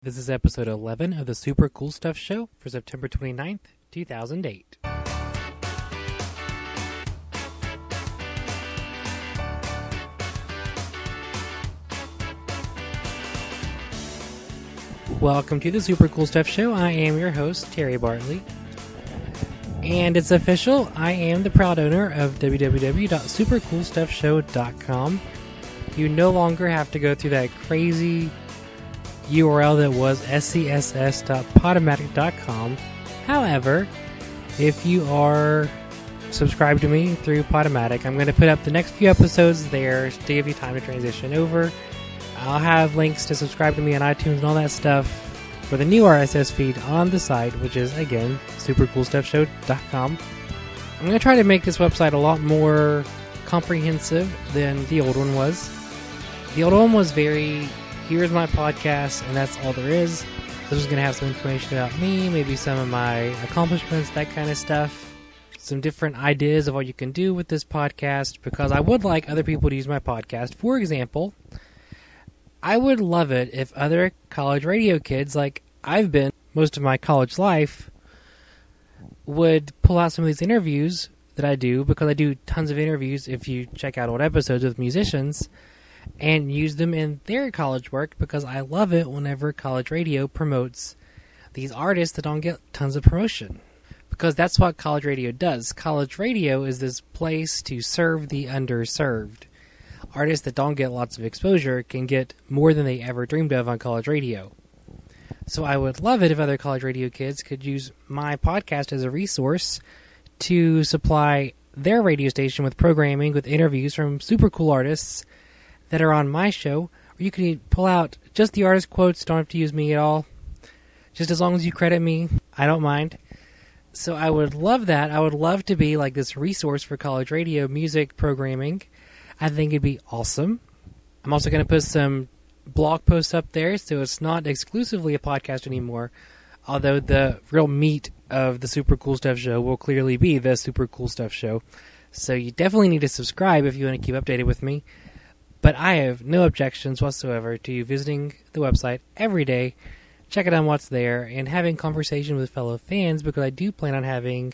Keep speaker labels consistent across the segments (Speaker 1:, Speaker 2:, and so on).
Speaker 1: This is episode 11 of the Super Cool Stuff Show for September 29th, 2008. Welcome to the Super Cool Stuff Show. I am your host, Terry Bartley. And it's official, I am the proud owner of www.supercoolstuffshow.com. You no longer have to go through that crazy URL that was scss.podomatic.com. However, if you are subscribed to me through Podomatic, I'm going to put up the next few episodes there to give you time to transition over. I'll have links to subscribe to me on iTunes and all that stuff for the new RSS feed on the site, which is, again, supercoolstuffshow.com. I'm going to try to make this website a lot more comprehensive than the old one was. The old one was very, here's my podcast, and that's all there is. This is going to have some information about me, maybe some of my accomplishments, that kind of stuff. Some different ideas of what you can do with this podcast, because I would like other people to use my podcast. For example, I would love it if other college radio kids, like I've been most of my college life, would pull out some of these interviews that I do, because I do tons of interviews if you check out old episodes with musicians, and use them in their college work, because I love it whenever college radio promotes these artists that don't get tons of promotion. Because that's what college radio does. College radio is this place to serve the underserved. Artists that don't get lots of exposure can get more than they ever dreamed of on college radio. So I would love it if other college radio kids could use my podcast as a resource to supply their radio station with programming, with interviews from super cool artists that are on my show. Or you can pull out just the artist quotes, don't have to use me at all. Just as long as you credit me, I don't mind. So I would love that. I would love to be like this resource for college radio music programming. I think it'd be awesome. I'm also going to put some blog posts up there, so it's not exclusively a podcast anymore, although the real meat of the Super Cool Stuff Show will clearly be the Super Cool Stuff Show. So you definitely need to subscribe if you want to keep updated with me. But I have no objections whatsoever to you visiting the website every day, checking out what's there, and having conversation with fellow fans, because I do plan on having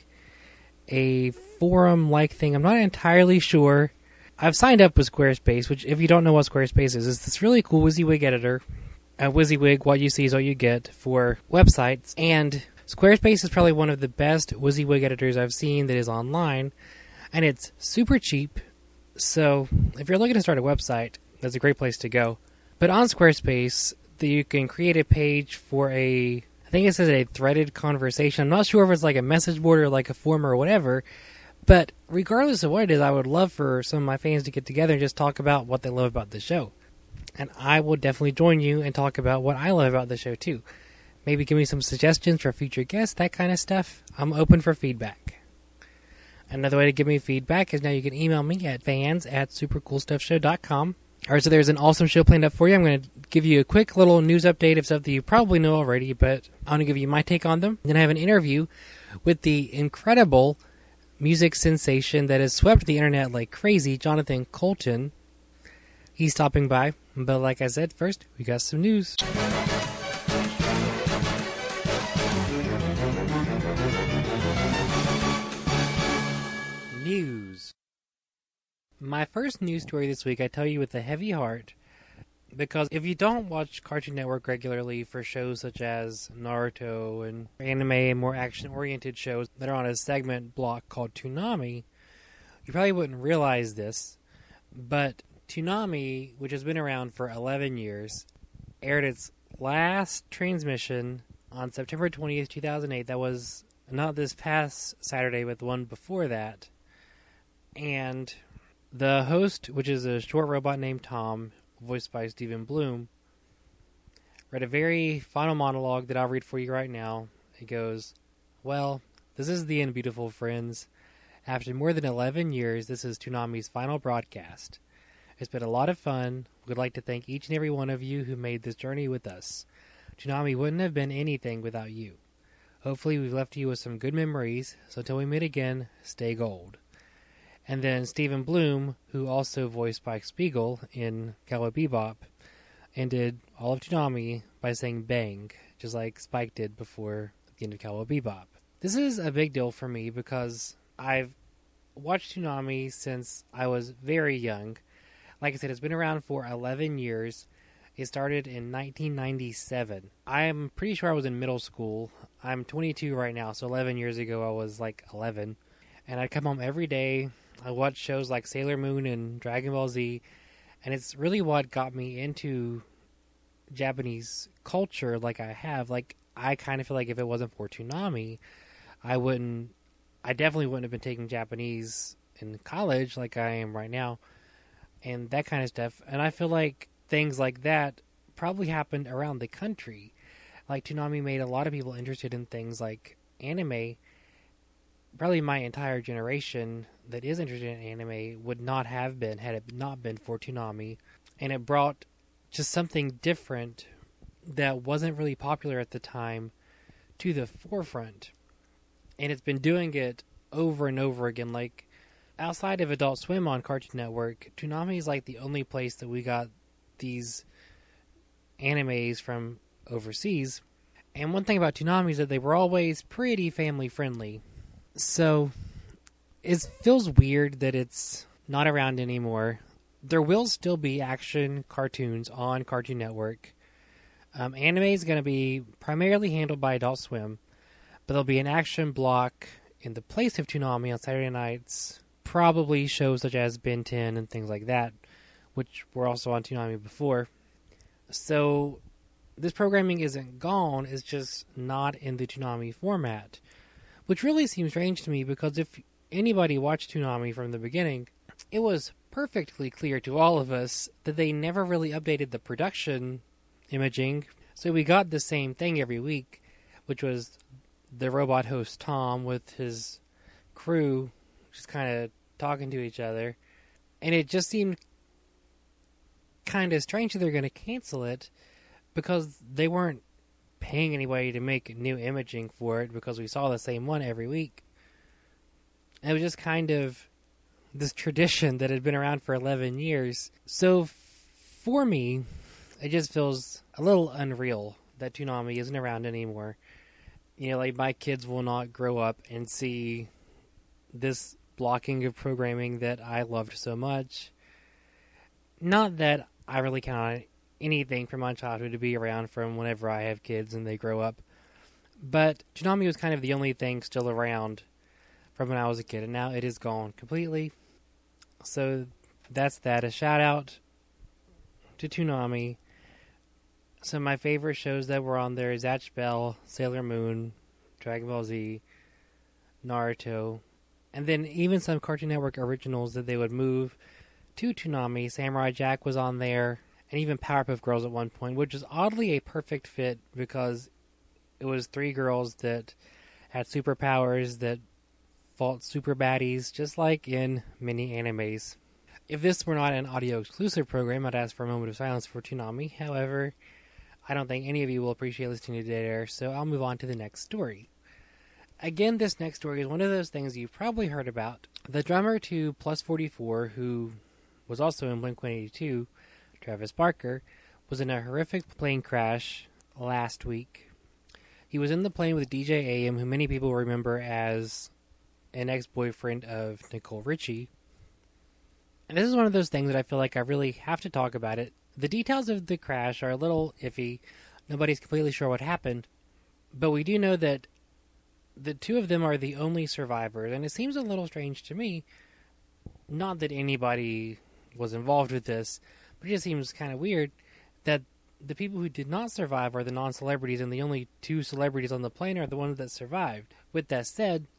Speaker 1: a forum-like thing. I'm not entirely sure. I've signed up with Squarespace, which, if you don't know what Squarespace is this really cool WYSIWYG editor. WYSIWYG, what you see is what you get for websites. And Squarespace is probably one of the best WYSIWYG editors I've seen that is online. And it's super cheap. So if you're looking to start a website, that's a great place to go. But on Squarespace, you can create a page for I think it says a threaded conversation. I'm not sure if it's like a message board or like a forum or whatever. But regardless of what it is, I would love for some of my fans to get together and just talk about what they love about the show. And I will definitely join you and talk about what I love about the show too. Maybe give me some suggestions for future guests, that kind of stuff. I'm open for feedback. Another way to give me feedback is now you can email me at fans@supercoolstuffshow.com. Alright, so there's an awesome show planned up for you. I'm going to give you a quick little news update of stuff that you probably know already, but I want to give you my take on them. Then I have an interview with the incredible music sensation that has swept the internet like crazy, Jonathan Coulton. He's stopping by, but like I said, first, we got some news. News. My first news story this week, I tell you with a heavy heart, because if you don't watch Cartoon Network regularly for shows such as Naruto and anime and more action-oriented shows that are on a segment block called Toonami, you probably wouldn't realize this, but Toonami, which has been around for 11 years, aired its last transmission on September 20th, 2008. That was not this past Saturday, but the one before that. And the host, which is a short robot named Tom, voiced by Steven Bloom, read a very final monologue that I'll read for you right now. It goes, "Well, this is the end, beautiful friends. After more than 11 years, this is Toonami's final broadcast. It's been a lot of fun. We'd like to thank each and every one of you who made this journey with us. Toonami wouldn't have been anything without you. Hopefully we've left you with some good memories, so until we meet again, stay gold." And then Steven Bloom, who also voiced Spike Spiegel in Cowboy Bebop, and did all of Toonami by saying bang, just like Spike did before the end of Cowboy Bebop. This is a big deal for me because I've watched Toonami since I was very young. Like I said, it's been around for 11 years. It started in 1997. I'm pretty sure I was in middle school. I'm 22 right now, so 11 years ago I was like 11. And I'd come home every day. I watched shows like Sailor Moon and Dragon Ball Z. And it's really what got me into Japanese culture like I have. Like, I kind of feel like if it wasn't for Toonami, I definitely wouldn't have been taking Japanese in college like I am right now. And that kind of stuff. And I feel like things like that probably happened around the country. Like, Toonami made a lot of people interested in things like anime. Probably my entire generation that is interested in anime would not have been had it not been for Toonami. And it brought just something different that wasn't really popular at the time to the forefront. And it's been doing it over and over again. Like, outside of Adult Swim on Cartoon Network, Toonami is like the only place that we got these animes from overseas. And one thing about Toonami is that they were always pretty family friendly. So it feels weird that it's not around anymore. There will still be action cartoons on Cartoon Network. Anime is going to be primarily handled by Adult Swim, but there'll be an action block in the place of Toonami on Saturday nights. Probably shows such as Ben 10 and things like that, which were also on Toonami before. So this programming isn't gone, it's just not in the Toonami format, which really seems strange to me because if anybody watched Toonami from the beginning, it was perfectly clear to all of us that they never really updated the production imaging. So we got the same thing every week, which was the robot host Tom with his crew just kind of talking to each other. And it just seemed kind of strange that they're going to cancel it because they weren't paying anybody to make new imaging for it because we saw the same one every week. And it was just kind of this tradition that had been around for 11 years. So for me, it just feels a little unreal that Toonami isn't around anymore. You know, like my kids will not grow up and see this blocking of programming that I loved so much. Not that I really count on anything from my childhood to be around from whenever I have kids and they grow up. But Toonami was kind of the only thing still around from when I was a kid, and now it is gone completely. So that's that. A shout out to Toonami. Some of my favorite shows that were on there is Zatch Bell, Sailor Moon, Dragon Ball Z, Naruto, and then even some Cartoon Network originals that they would move to Toonami. Samurai Jack was on there, and even Powerpuff Girls at one point, which is oddly a perfect fit because it was 3 girls that had superpowers that fought super baddies, just like in many animes. If this were not an audio exclusive program, I'd ask for a moment of silence for Toonami. However, I don't think any of you will appreciate listening to Dead Air, so I'll move on to the next story. Again, this next story is one of those things you've probably heard about. The drummer to Plus 44, who was also in Blink-182, Travis Barker, was in a horrific plane crash last week. He was in the plane with DJ AM, who many people remember as an ex-boyfriend of Nicole Richie. And this is one of those things that I feel like I really have to talk about it. The details of the crash are a little iffy. Nobody's completely sure what happened. But we do know that the 2 of them are the only survivors, and it seems a little strange to me. Not that anybody was involved with this, but it just seems kind of weird that the people who did not survive are the non-celebrities, and the only 2 celebrities on the plane are the ones that survived. With that said,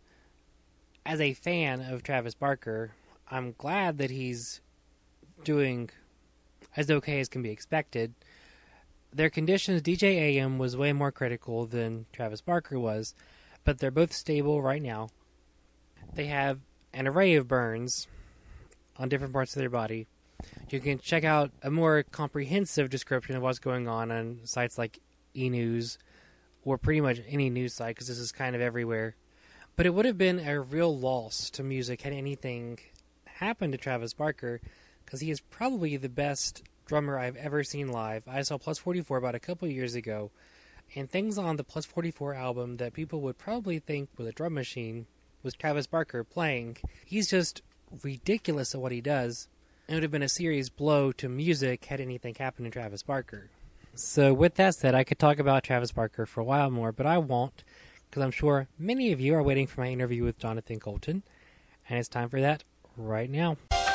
Speaker 1: as a fan of Travis Barker, I'm glad that he's doing as okay as can be expected. Their conditions, DJ AM was way more critical than Travis Barker was, but they're both stable right now. They have an array of burns on different parts of their body. You can check out a more comprehensive description of what's going on sites like eNews or pretty much any news site, because this is kind of everywhere. But it would have been a real loss to music had anything happened to Travis Barker, because he is probably the best drummer I've ever seen live. I saw Plus 44 about a couple years ago, and things on the Plus 44 album that people would probably think was a drum machine was Travis Barker playing. He's just ridiculous at what he does. It would have been a serious blow to music had anything happened to Travis Barker. So with that said, I could talk about Travis Barker for a while more, but I won't, because I'm sure many of you are waiting for my interview with Jonathan Coulton, and it's time for that right now.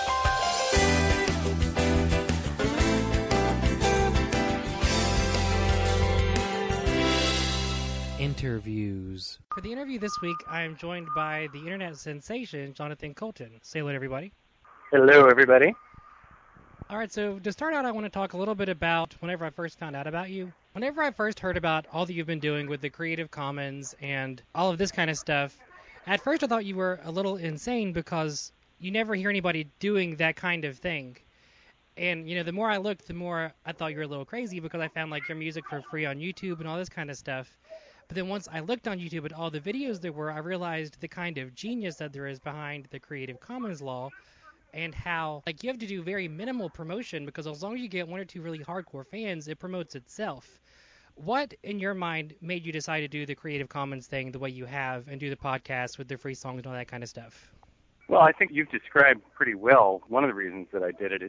Speaker 1: Interviews. For the interview this week, I am joined by the internet sensation, Jonathan Coulton. Say hello to everybody.
Speaker 2: Hello, everybody.
Speaker 1: All right, so to start out, I want to talk a little bit about whenever I first found out about you. Whenever I first heard about all that you've been doing with the Creative Commons and all of this kind of stuff, at first I thought you were a little insane because you never hear anybody doing that kind of thing. And, the more I looked, the more I thought you were a little crazy because I found, your music for free on YouTube and all this kind of stuff. But then once I looked on YouTube at all the videos there were, I realized the kind of genius that there is behind the Creative Commons law and how, you have to do very minimal promotion because as long as you get one or two really hardcore fans, it promotes itself. What, in your mind, made you decide to do the Creative Commons thing the way you have and do the podcast with the free songs and all that kind of stuff?
Speaker 2: Well, I think you've described pretty well one of the reasons that I did it.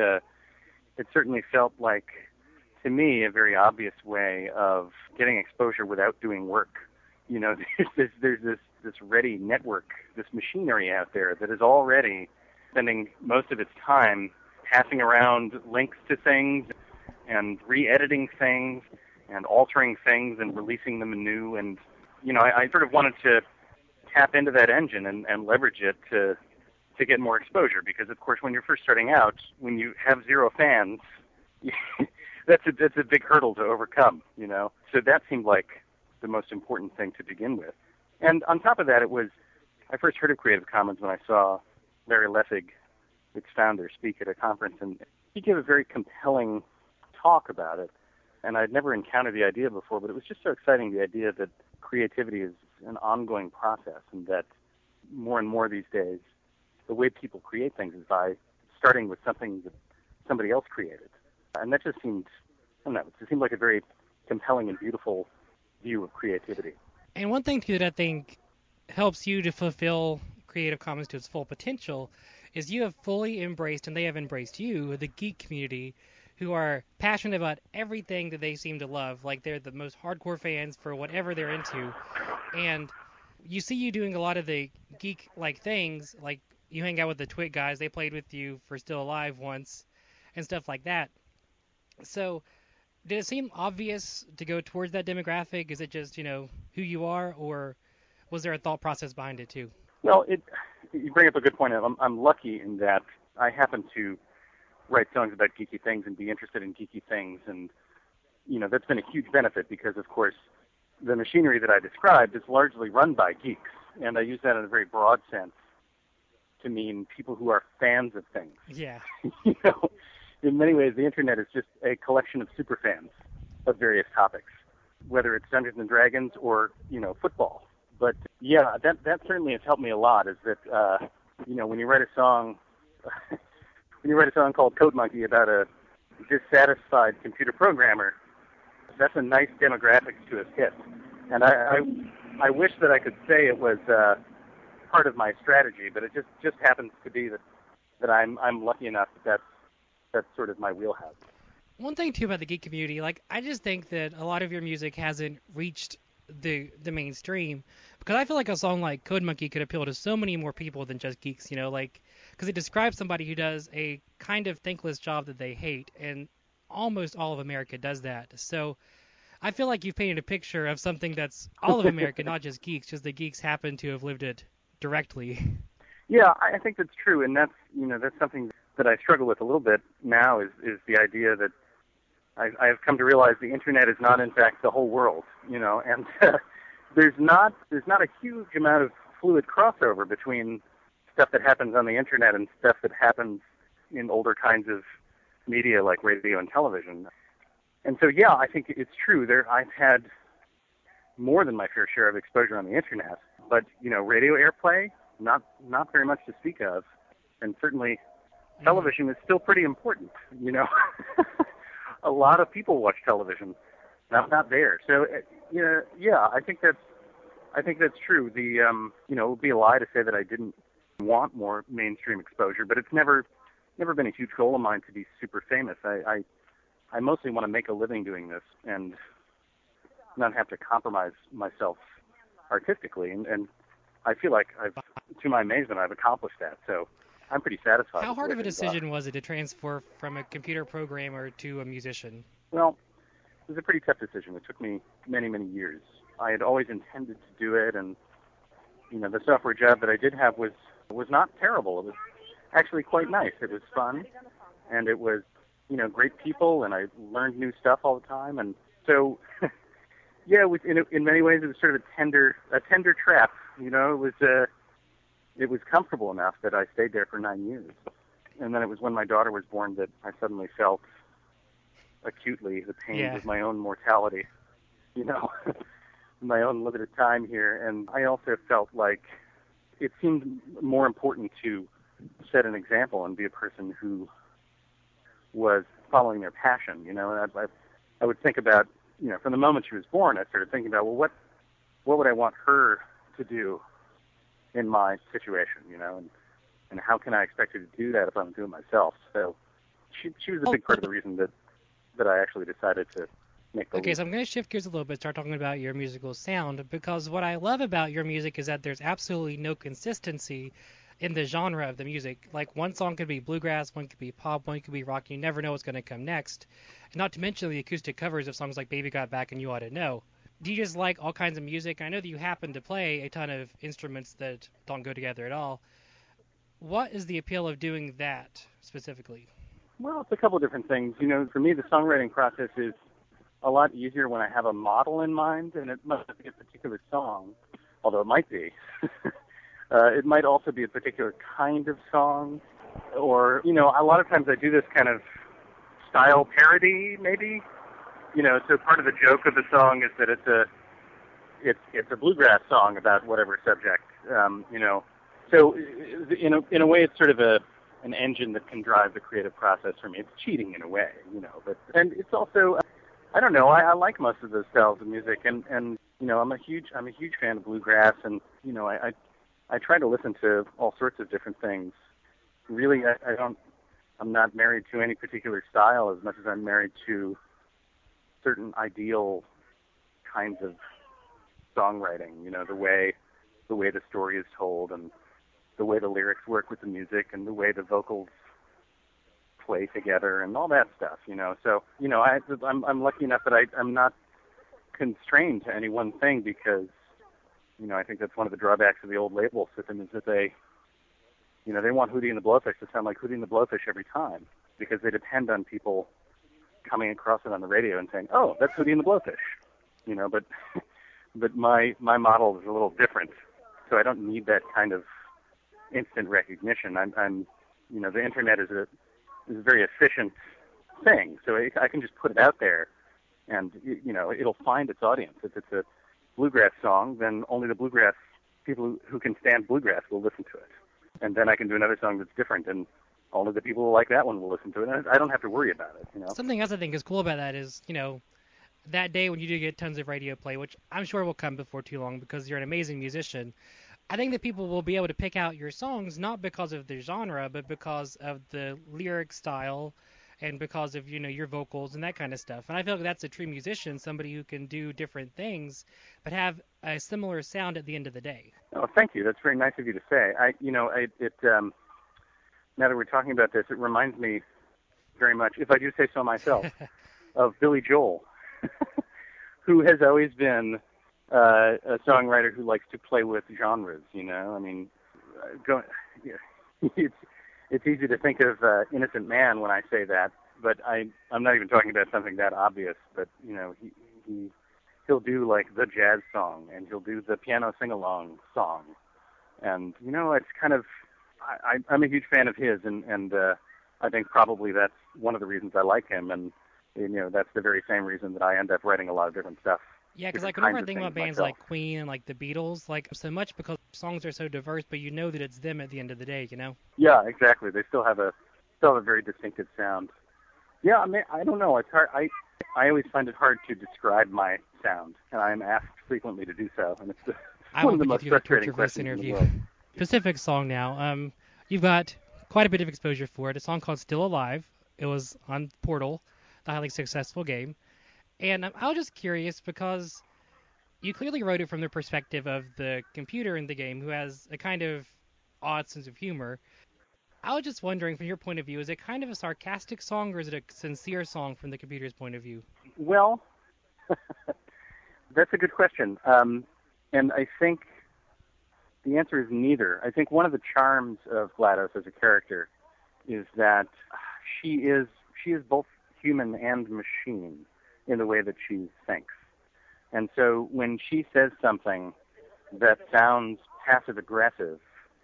Speaker 2: It certainly felt like, to me, a very obvious way of getting exposure without doing work. There's this ready network, this machinery out there that is already spending most of its time passing around links to things and re-editing things and altering things and releasing them anew. And, I sort of wanted to tap into that engine and leverage it to get more exposure because, of course, when you're first starting out, when you have zero fans, that's a big hurdle to overcome, So that seemed like the most important thing to begin with. And on top of that, I first heard of Creative Commons when I saw Larry Lessig, its founder, speak at a conference, and he gave a very compelling talk about it. And I'd never encountered the idea before, but it was just so exciting, the idea that creativity is an ongoing process and that more and more these days, the way people create things is by starting with something that somebody else created. And that just seemed, it seemed like a very compelling and beautiful view of creativity.
Speaker 1: And one thing, too, that I think helps you to fulfill Creative Commons to its full potential is you have fully embraced, and they have embraced you, the geek community, who are passionate about everything that they seem to love. They're the most hardcore fans for whatever they're into. And you see you doing a lot of the geek-like things, like you hang out with the Twit guys, they played with you for Still Alive once, and stuff like that. So did it seem obvious to go towards that demographic? Is it just, who you are, or was there a thought process behind it too?
Speaker 2: Well, you bring up a good point. I'm lucky in that I happen to write songs about geeky things and be interested in geeky things, and that's been a huge benefit because, of course, the machinery that I described is largely run by geeks, and I use that in a very broad sense to mean people who are fans of things.
Speaker 1: Yeah.
Speaker 2: In many ways, the internet is just a collection of super fans of various topics, whether it's Dungeons and Dragons or football. But yeah, that certainly has helped me a lot. Is that when you write a song, called Code Monkey about a dissatisfied computer programmer, that's a nice demographic to have hit. And I wish that I could say it was part of my strategy, but it just happens to be that I'm lucky enough that that's sort of my wheelhouse.
Speaker 1: One thing too about the geek community, I just think that a lot of your music hasn't reached the mainstream because I feel like a song like Code Monkey could appeal to so many more people than just geeks, because it describes somebody who does a kind of thankless job that they hate, and almost all of America does that. So I feel like you've painted a picture of something that's all of America, not just geeks, just the geeks happen to have lived it directly.
Speaker 2: Yeah, I think that's true, and that's something that I struggle with a little bit now is the idea that I've come to realize the internet is not in fact the whole world, and there's not a huge amount of fluid crossover between stuff that happens on the internet and stuff that happens in older kinds of media like radio and television. And so, yeah, I think it's true. I've had more than my fair share of exposure on the internet, but radio airplay, not very much to speak of, and certainly television is still pretty important, you know. A lot of people watch television, and I'm not there. So, yeah, I think that's true. It would be a lie to say that I didn't want more mainstream exposure, but it's never been a huge goal of mine to be super famous. I mostly want to make a living doing this and not have to compromise myself artistically, and I feel like to my amazement, I've accomplished that. So I'm pretty satisfied.
Speaker 1: How hard of a decision was it to transfer from a computer programmer to a musician?
Speaker 2: Well, it was a pretty tough decision. It took me many, many years. I had always intended to do it, and the software job that I did have was not terrible. It was actually quite nice. It was fun, and it was great people, and I learned new stuff all the time, and so yeah, it was in many ways it was sort of a tender trap. It was comfortable enough that I stayed there for 9 years. And then it was when my daughter was born that I suddenly felt acutely the pains of my own mortality, my own limited time here. And I also felt like it seemed more important to set an example and be a person who was following their passion, And I would think about, from the moment she was born, I started thinking about, well, what would I want her to do in my situation, and how can I expect her to do that if I'm doing it myself? So she was a big part of the reason that I actually decided to make the leap.
Speaker 1: So I'm going to shift gears a little bit, start talking about your musical sound, because what I love about your music is that there's absolutely no consistency in the genre of the music. Like, one song could be bluegrass, one could be pop, one could be rock. You never know what's going to come next. And not to mention the acoustic covers of songs like Baby Got Back and You Ought to Know. Do you just like all kinds of music? I know that you happen to play a ton of instruments that don't go together at all. What is the appeal of doing that specifically?
Speaker 2: Well, it's a couple of different things. For me, the songwriting process is a lot easier when I have a model in mind, and it must be a particular song, although it might be. It might also be a particular kind of song, or, a lot of times I do this kind of style parody, maybe. So part of the joke of the song is that it's a bluegrass song about whatever subject, So in a way, it's sort of an engine that can drive the creative process for me. It's cheating in a way, and it's also, I don't know, I like most of those styles of music, and I'm a huge fan of bluegrass, and I try to listen to all sorts of different things. Really, I'm not married to any particular style as much as I'm married to certain ideal kinds of songwriting, the way the story is told, and the way the lyrics work with the music, and the way the vocals play together, and all that stuff, So, I'm lucky enough that I'm not constrained to any one thing, because, I think that's one of the drawbacks of the old label system, is that they want Hootie and the Blowfish to sound like Hootie and the Blowfish every time, because they depend on people coming across it on the radio and saying, "Oh, that's Hootie and the Blowfish," But my model is a little different, so I don't need that kind of instant recognition. I'm the internet is a very efficient thing, so I can just put it out there, and it'll find its audience. If it's a bluegrass song, then only the bluegrass people who can stand bluegrass will listen to it, and then I can do another song that's different, and only the people who like that one will listen to it. And I don't have to worry about it.
Speaker 1: Something else I think is cool about that is, that day when you do get tons of radio play, which I'm sure will come before too long because you're an amazing musician, I think that people will be able to pick out your songs not because of the genre, but because of the lyric style and because of, your vocals and that kind of stuff. And I feel like that's a true musician, somebody who can do different things but have a similar sound at the end of the day.
Speaker 2: Oh, thank you. That's very nice of you to say. Now that we're talking about this, it reminds me very much, if I do say so myself, of Billy Joel, who has always been a songwriter who likes to play with genres. It's easy to think of Innocent Man when I say that, but I'm not even talking about something that obvious. But he'll do like the jazz song, and he'll do the piano sing-along song, and it's kind of, I'm a huge fan of his, and I think probably that's one of the reasons I like him, and that's the very same reason that I end up writing a lot of different stuff.
Speaker 1: Yeah, because whenever I think about bands like Queen and like the Beatles, so much because songs are so diverse, but that it's them at the end of the day,
Speaker 2: Yeah, exactly. They still have a still have a very distinctive sound. Yeah, I mean, I don't know. It's hard. I always find it hard to describe my sound, and I'm asked frequently to do so, and it's one of the most frustrating questions in the world.
Speaker 1: Specific song now. You've got quite a bit of exposure for it. A song called "Still Alive." It was on Portal, the highly successful game, and I was just curious because you clearly wrote it from the perspective of the computer in the game, who has a kind of odd sense of humor. I was just wondering, from your point of view, is it kind of a sarcastic song, or is it a sincere song from the computer's point of view?
Speaker 2: Well, that's a good question. And I think the answer is neither. I think one of the charms of GLaDOS as a character is that she is both human and machine in the way that she thinks. And so when she says something that sounds passive-aggressive,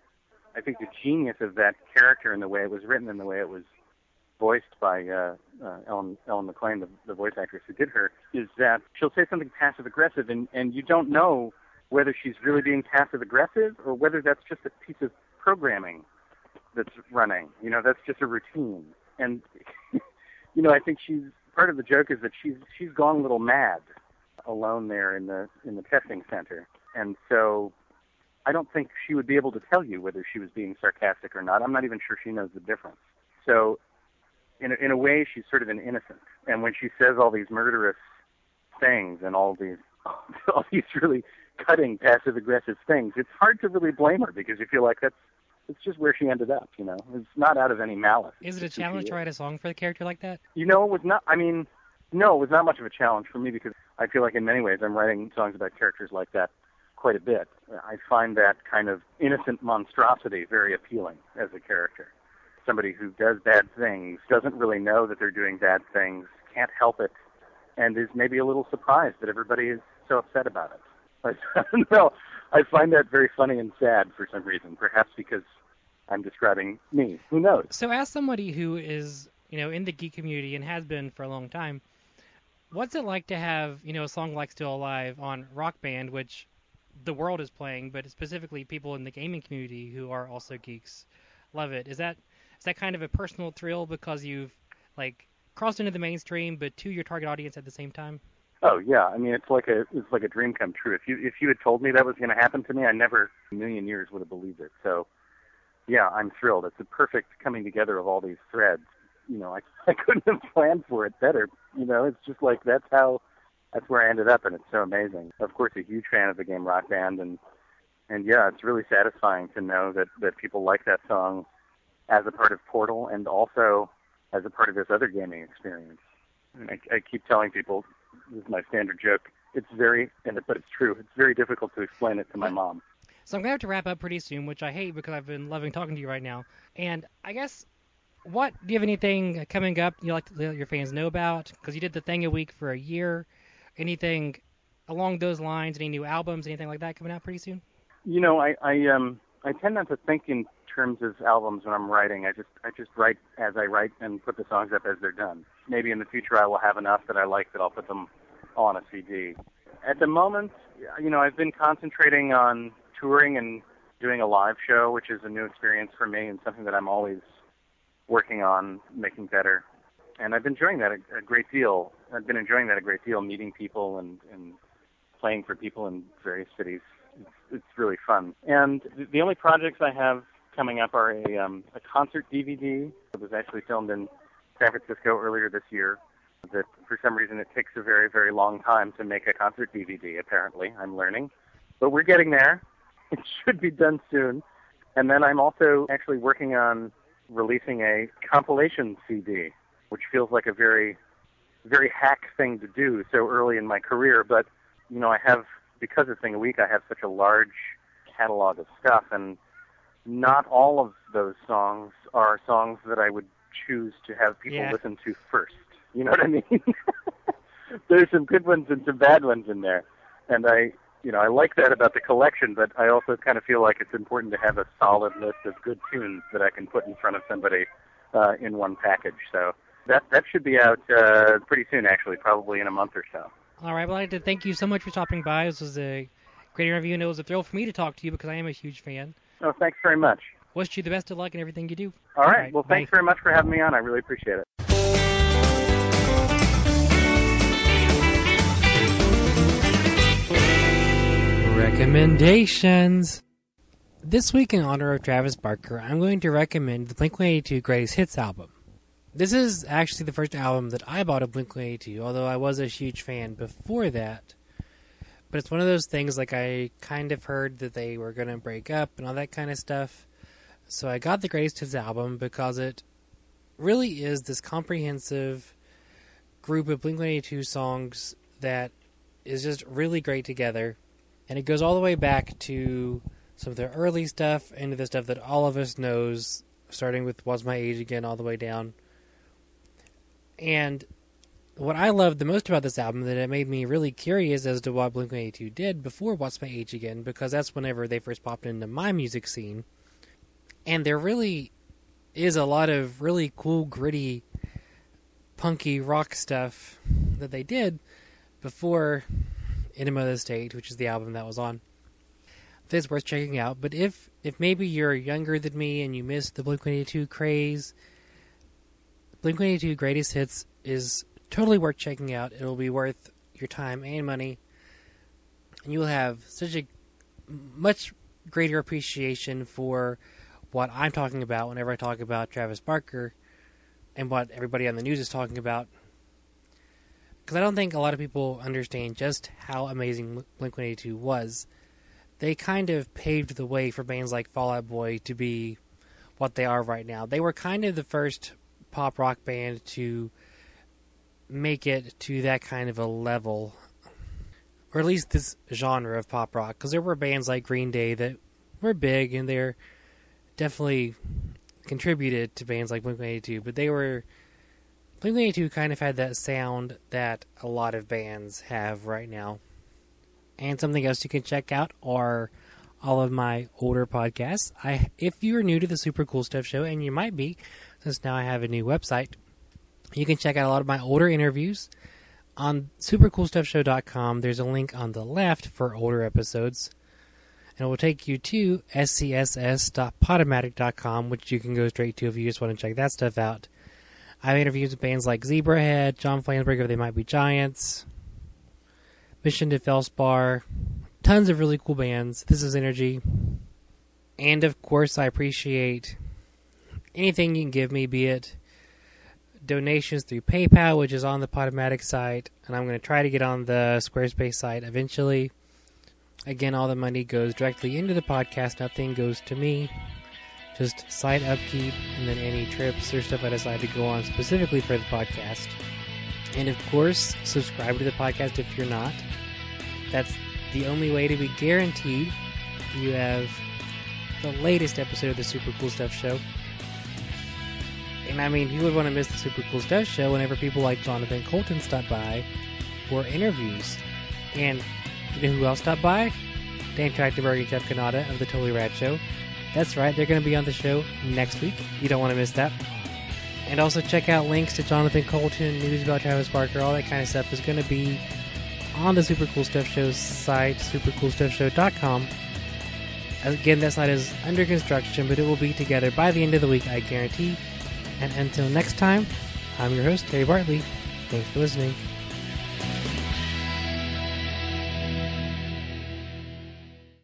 Speaker 2: I think the genius of that character and the way it was written and the way it was voiced by Ellen McLean, the voice actress who did her, is that she'll say something passive-aggressive, and you don't know whether she's really being passive-aggressive or whether that's just a piece of programming that's running. You know, that's just a routine. And, you know, I think part of the joke is that she's gone a little mad alone there in the testing center. And so I don't think she would be able to tell you whether she was being sarcastic or not. I'm not even sure she knows the difference. So in a way, she's sort of an innocent. And when she says all these murderous things and all these really cutting passive-aggressive things, it's hard to really blame her because you feel like it's just where she ended up, you know. It's not out of any malice.
Speaker 1: Is it a challenge to write a song for a character like that?
Speaker 2: You know, it was not, no, it was not much of a challenge for me because I feel like in many ways I'm writing songs about characters like that quite a bit. I find that kind of innocent monstrosity very appealing as a character. Somebody who does bad things, doesn't really know that they're doing bad things, can't help it, and is maybe a little surprised that everybody is so upset about it. I don't know. I find that very funny and sad for some reason, perhaps because I'm describing me. Who knows?
Speaker 1: So as somebody who is, you know, in the geek community and has been for a long time, what's it like to have, you know, a song like Still Alive on Rock Band, which the world is playing, but specifically people in the gaming community who are also geeks love it? Is that kind of a personal thrill because you've like crossed into the mainstream, but to your target audience at the same time?
Speaker 2: Oh yeah, I mean it's like a dream come true. If you had told me that was going to happen to me, I never in a million years would have believed it. So yeah, I'm thrilled. It's a perfect coming together of all these threads. You know, I couldn't have planned for it better. You know, it's just like that's where I ended up, and it's so amazing. Of course, a huge fan of the game Rock Band, and yeah, it's really satisfying to know that people like that song as a part of Portal and also as a part of this other gaming experience. And I keep telling people, this is my standard joke, but it's true, it's very difficult to explain it to my mom.
Speaker 1: So I'm going to have to wrap up pretty soon, which I hate because I've been loving talking to you right now. And I guess, do you have anything coming up you'd like to let your fans know about? Because you did the thing a week for a year. Anything along those lines, any new albums, anything like that coming out pretty soon?
Speaker 2: You know, I tend not to think in terms of albums when I'm writing. I just write as I write and put the songs up as they're done. Maybe in the future I will have enough that I like that I'll put them all on a CD. At the moment, you know, I've been concentrating on touring and doing a live show, which is a new experience for me and something that I'm always working on making better. And I've been enjoying that a great deal. Meeting people and playing for people in various cities. It's really fun. And the only projects I have coming up are a concert DVD that was actually filmed in San Francisco earlier this year. That for some reason it takes a very, very long time to make a concert DVD, apparently. I'm learning. But we're getting there. It should be done soon. And then I'm also actually working on releasing a compilation CD, which feels like a very, very hack thing to do so early in my career. But, you know, because of Thing a Week, I have such a large catalog of stuff, and not all of those songs are songs that I would choose to have people listen to first. You know what I mean? There's some good ones and some bad ones in there. And I like that about the collection, but I also kind of feel like it's important to have a solid list of good tunes that I can put in front of somebody in one package. So that should be out pretty soon, actually, probably in a month or so.
Speaker 1: All right. Well, I'd like to thank you so much for stopping by. This was a great interview, and it was a thrill for me to talk to you because I am a huge fan.
Speaker 2: Oh, thanks very much.
Speaker 1: wish you the best of luck in everything you do.
Speaker 2: All right. Well, thanks very much for having me on. I really appreciate it.
Speaker 1: Recommendations. This week, in honor of Travis Barker, I'm going to recommend the Blink-182 Greatest Hits album. This is actually the first album that I bought of Blink-182, although I was a huge fan before that. But it's one of those things, like, I kind of heard that they were going to break up and all that kind of stuff. So I got the Greatest Hits album because it really is this comprehensive group of Blink-182 songs that is just really great together. And it goes all the way back to some of their early stuff into the stuff that all of us knows, starting with What's My Age Again all the way down. And what I loved the most about this album, that it made me really curious as to what Blink-182 did before What's My Age Again, because that's whenever they first popped into my music scene. And there really is a lot of really cool, gritty, punky rock stuff that they did before Enema of the State, which is the album that was on. It's worth checking out. But if maybe you're younger than me and you missed the Blink-182 craze, Blink-182 Greatest Hits is totally worth checking out. It'll be worth your time and money. And you'll have such a much greater appreciation for what I'm talking about whenever I talk about Travis Barker and what everybody on the news is talking about. Because I don't think a lot of people understand just how amazing Blink-182 was. They kind of paved the way for bands like Fall Out Boy to be what they are right now. They were kind of the first pop rock band to make it to that kind of a level, or at least this genre of pop rock, because there were bands like Green Day that were big and they're definitely contributed to bands like Blink-182, but Blink-182 kind of had that sound that a lot of bands have right now. And something else you can check out are all of my older podcasts. If you're new to the Super Cool Stuff Show, and you might be, since now I have a new website, you can check out a lot of my older interviews on supercoolstuffshow.com. There's a link on the left for older episodes, and it will take you to scss.podomatic.com, which you can go straight to if you just want to check that stuff out. I have interviews with bands like Zebrahead, John Flansburgh of They Might Be Giants, Mission to Felspar, tons of really cool bands. This is Energy. And of course, I appreciate anything you can give me, be it donations through PayPal, which is on the Podomatic site, and I'm going to try to get on the Squarespace site eventually. Again, all the money goes directly into the podcast. Nothing goes to me. Just site upkeep, and then any trips or stuff I decide to go on specifically for the podcast. And of course, subscribe to the podcast if you're not. That's the only way to be guaranteed you have the latest episode of the Super Cool Stuff Show. And I mean, who would want to miss the Super Cool Stuff Show whenever people like Jonathan Colton stop by for interviews? And you know who else stopped by? Dan Trachtenberg and Jeff Kanata of the Totally Rad Show. That's right, they're going to be on the show next week. You don't want to miss that. And also check out links to Jonathan Colton, news about Travis Barker, all that kind of stuff is going to be on the Super Cool Stuff Show's site, supercoolstuffshow.com. Again, that site is under construction, but it will be together by the end of the week, I guarantee. And until next time, I'm your host, Terry Bartley. Thanks for listening.